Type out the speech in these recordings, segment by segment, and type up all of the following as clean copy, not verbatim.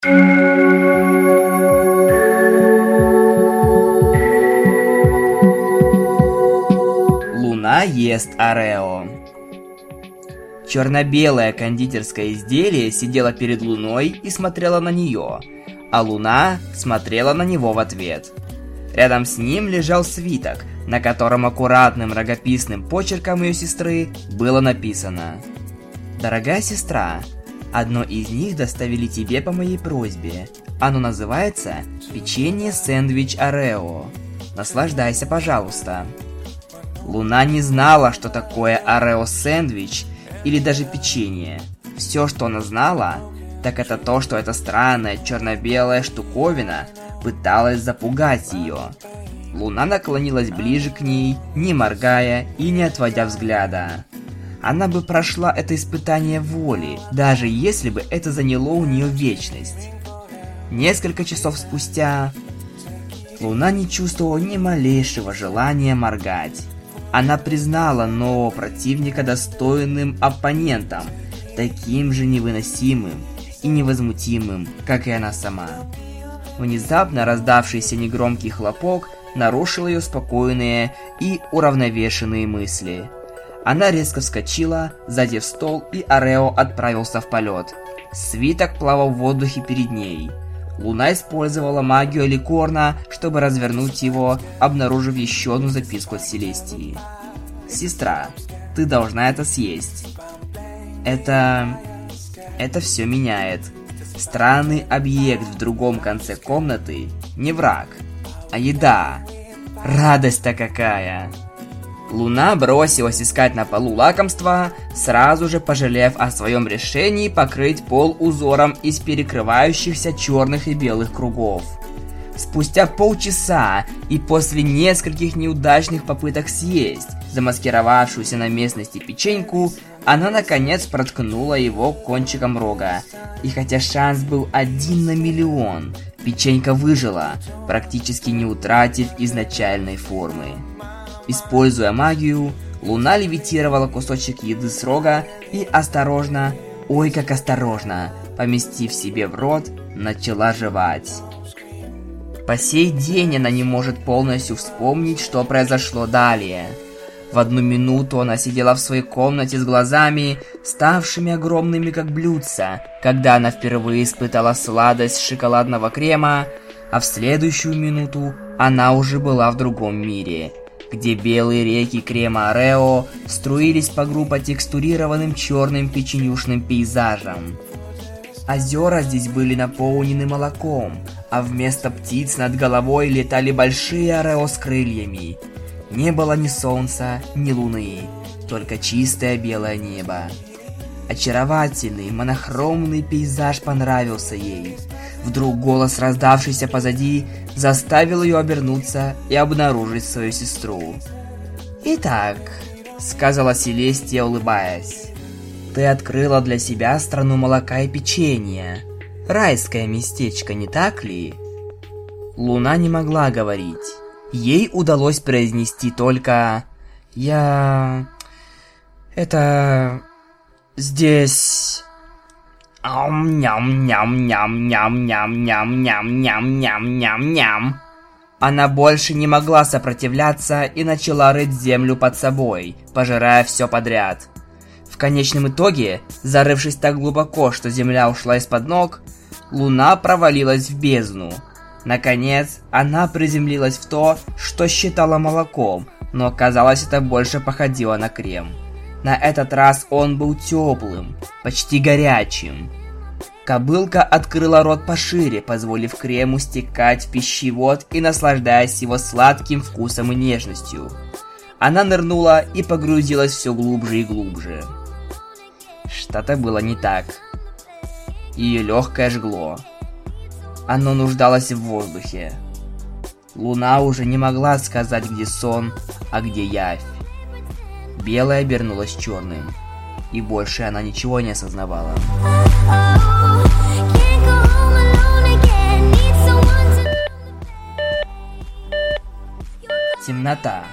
Луна ест Орео. Черно-белое кондитерское изделие сидело перед Луной и смотрело на нее, а Луна смотрела на него в ответ. Рядом с ним лежал свиток, на котором аккуратным рогописным почерком ее сестры было написано: «Дорогая сестра, одно из них доставили тебе по моей просьбе. Оно называется печенье-сэндвич Орео. Наслаждайся, пожалуйста». Луна не знала, что такое Орео-сэндвич или даже печенье. Все, что она знала, так это то, что эта странная черно-белая штуковина пыталась запугать ее. Луна наклонилась ближе к ней, не моргая и не отводя взгляда. Она бы прошла это испытание воли, даже если бы это заняло у нее вечность. Несколько часов спустя Луна не чувствовала ни малейшего желания моргать. Она признала нового противника достойным оппонентом, таким же невыносимым и невозмутимым, как и она сама. Внезапно раздавшийся негромкий хлопок нарушил ее спокойные и уравновешенные мысли. Она резко вскочила, задев стол, и Орео отправился в полет. Свиток плавал в воздухе перед ней. Луна использовала магию Аликорна, чтобы развернуть его, обнаружив еще одну записку от Селестии. «Сестра, ты должна это съесть. Это все меняет. Странный объект в другом конце комнаты не враг, а еда. Радость-то какая!» Луна бросилась искать на полу лакомства, сразу же пожалев о своем решении покрыть пол узором из перекрывающихся черных и белых кругов. Спустя полчаса и после нескольких неудачных попыток съесть замаскировавшуюся на местности печеньку, она наконец проткнула его кончиком рога. И хотя шанс был 1 на миллион, печенька выжила, практически не утратив изначальной формы. Используя магию, Луна левитировала кусочек еды с рога и осторожно, ой как осторожно, поместив себе в рот, начала жевать. По сей день она не может полностью вспомнить, что произошло далее. В одну минуту она сидела в своей комнате с глазами, ставшими огромными как блюдца, когда она впервые испытала сладость шоколадного крема, а в следующую минуту она уже была в другом мире, где белые реки крема Орео струились по грубо текстурированным черным печенюшным пейзажам. Озера здесь были наполнены молоком, а вместо птиц над головой летали большие Орео с крыльями. Не было ни солнца, ни луны, только чистое белое небо. Очаровательный, монохромный пейзаж понравился ей. Вдруг голос, раздавшийся позади, заставил ее обернуться и обнаружить свою сестру. «Итак», — сказала Селестия, улыбаясь, — «ты открыла для себя страну молока и печенья. Райское местечко, не так ли?» Луна не могла говорить. Ей удалось произнести только «Это... здесь...» Ням-ням-ням-ням-ням-ням-ням-ням-ням-ням-ням. Она больше не могла сопротивляться и начала рыть землю под собой, пожирая все подряд. В конечном итоге, зарывшись так глубоко, что земля ушла из-под ног, Луна провалилась в бездну. Наконец, она приземлилась в то, что считала молоком, но казалось, это больше походило на крем. На этот раз он был теплым, почти горячим. Кобылка открыла рот пошире, позволив крему стекать в пищевод и наслаждаясь его сладким вкусом и нежностью. Она нырнула и погрузилась все глубже и глубже. Что-то было не так. Ее легкое жгло. Оно нуждалось в воздухе. Луна уже не могла сказать, где сон, а где явь. Белое обернулось черным, и больше она ничего не осознавала. Темнота.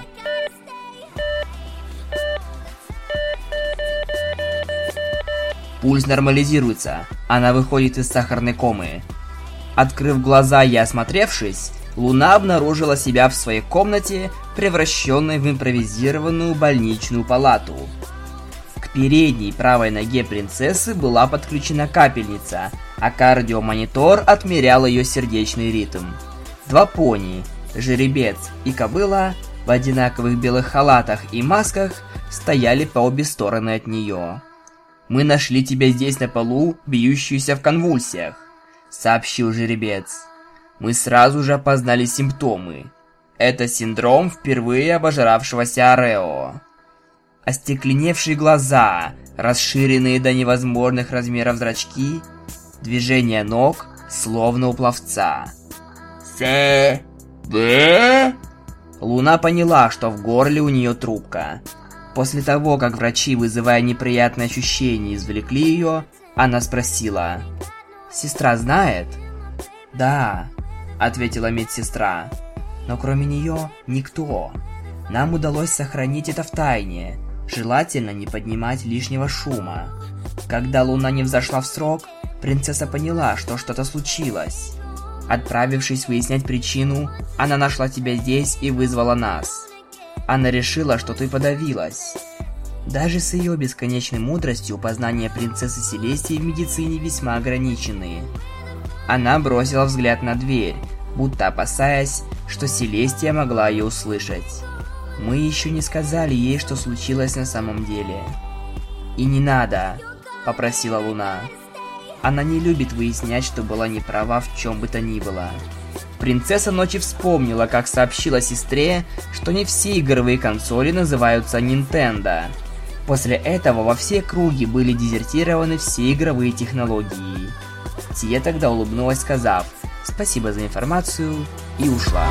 Пульс нормализируется. Она выходит из сахарной комы. Открыв глаза и осмотревшись, Луна обнаружила себя в своей комнате, превращенной в импровизированную больничную палату. К передней правой ноге принцессы была подключена капельница, а кардиомонитор отмерял ее сердечный ритм. Два пони, жеребец и кобыла, в одинаковых белых халатах и масках стояли по обе стороны от нее. «Мы нашли тебя здесь на полу, бьющуюся в конвульсиях», — сообщил жеребец. «Мы сразу же опознали симптомы. Это синдром впервые обожравшегося Арео». Остекленевшие глаза, расширенные до невозможных размеров зрачки, движение ног, словно у пловца. Луна поняла, что в горле у нее трубка. После того, как врачи, вызывая неприятные ощущения, извлекли ее, она спросила: «Сестра знает?» «Да», — ответила медсестра. «Но кроме нее никто. Нам удалось сохранить это в тайне. Желательно не поднимать лишнего шума. Когда Луна не взошла в срок, принцесса поняла, что что-то случилось. Отправившись выяснять причину, она нашла тебя здесь и вызвала нас. Она решила, что ты подавилась. Даже с ее бесконечной мудростью познания принцессы Селестии в медицине весьма ограничены». Она бросила взгляд на дверь, будто опасаясь, что Селестия могла ее услышать. «Мы еще не сказали ей, что случилось на самом деле». «И не надо», — попросила Луна. Она не любит выяснять, что была не права в чем бы то ни было. Принцесса Ночи вспомнила, как сообщила сестре, что не все игровые консоли называются Nintendo. После этого во все круги были дезертированы все игровые технологии. Тия тогда улыбнулась, сказав «спасибо за информацию», и ушла.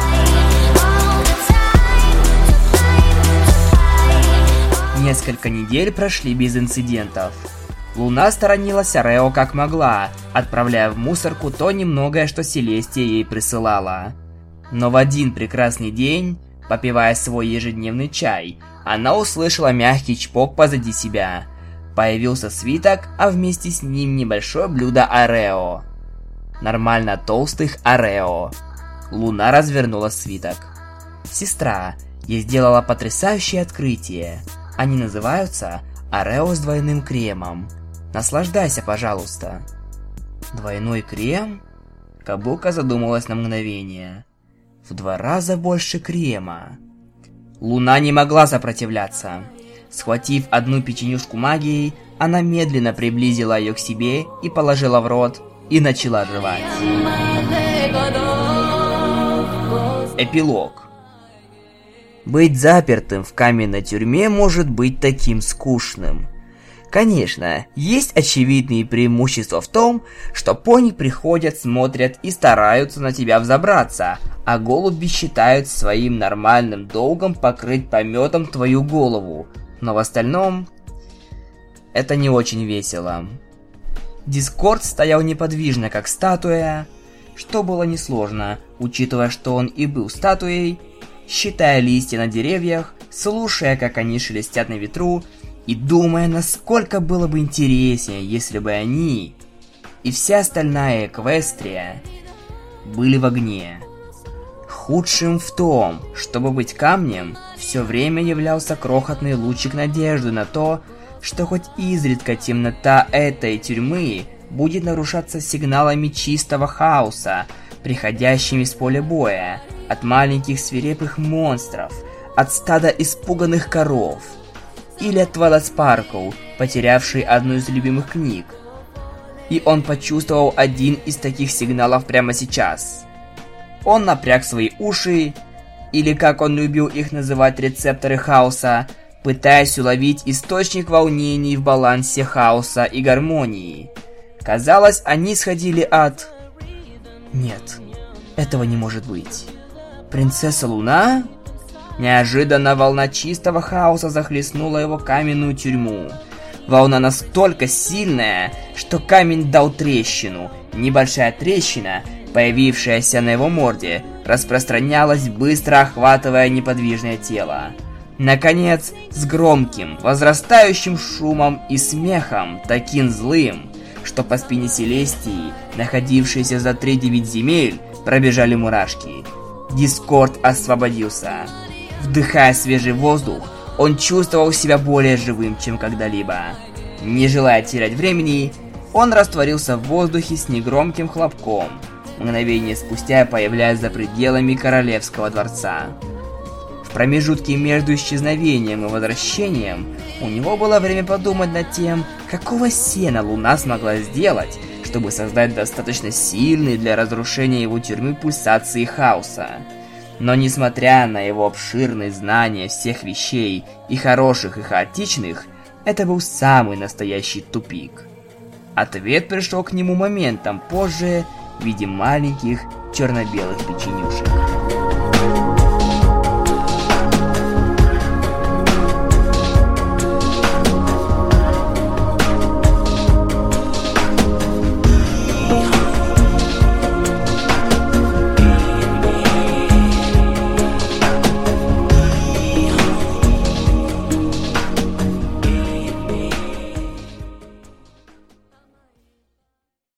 Несколько недель прошли без инцидентов. Луна сторонилась Арео как могла, отправляя в мусорку то немногое, что Селестия ей присылала. Но в один прекрасный день, попивая свой ежедневный чай, она услышала мягкий чпок позади себя. Появился свиток, а вместе с ним небольшое блюдо Арео. Нормально толстых Арео. Луна развернула свиток. «Сестра, я сделала потрясающее открытие. Они называются Арео с двойным кремом. Наслаждайся, пожалуйста». «Двойной крем?» Кабука задумалась на мгновение. «В 2 раза больше крема». Луна не могла сопротивляться. Схватив одну печенюшку магией, она медленно приблизила ее к себе и положила в рот, и начала жевать. Эпилог. Быть запертым в каменной тюрьме может быть таким скучным. Конечно, есть очевидные преимущества в том, что пони приходят, смотрят и стараются на тебя взобраться, а голуби считают своим нормальным долгом покрыть пометом твою голову. Но в остальном, это не очень весело. Дискорд стоял неподвижно, как статуя, что было несложно, учитывая, что он и был статуей, считая листья на деревьях, слушая, как они шелестят на ветру, и думая, насколько было бы интереснее, если бы они и вся остальная Эквестрия были в огне. Худшим в том, чтобы быть камнем, все время являлся крохотный лучик надежды на то, что хоть изредка темнота этой тюрьмы будет нарушаться сигналами чистого хаоса, приходящими с поля боя, от маленьких свирепых монстров, от стада испуганных коров, или от Твайлайт Спаркл, потерявшей одну из любимых книг. И он почувствовал один из таких сигналов прямо сейчас. Он напряг свои уши, или как он любил их называть, рецепторы хаоса, пытаясь уловить источник волнений в балансе хаоса и гармонии. Казалось, они исходили от... Нет, этого не может быть. Принцесса Луна? Неожиданно волна чистого хаоса захлестнула его каменную тюрьму. Волна настолько сильная, что камень дал трещину. Небольшая трещина, появившаяся на его морде, распространялась, быстро охватывая неподвижное тело. Наконец, с громким, возрастающим шумом и смехом, таким злым, что по спине Селестии, находившейся за 3-9 земель, пробежали мурашки. Дискорд освободился. Вдыхая свежий воздух, он чувствовал себя более живым, чем когда-либо. Не желая терять времени, он растворился в воздухе с негромким хлопком, мгновение спустя появляясь за пределами королевского дворца. В промежутке между исчезновением и возвращением у него было время подумать над тем, какого сена Луна смогла сделать, чтобы создать достаточно сильные для разрушения его тюрьмы пульсации хаоса. Но несмотря на его обширные знания всех вещей, и хороших, и хаотичных, это был самый настоящий тупик. Ответ пришел к нему моментом позже в виде маленьких черно-белых печенюшек.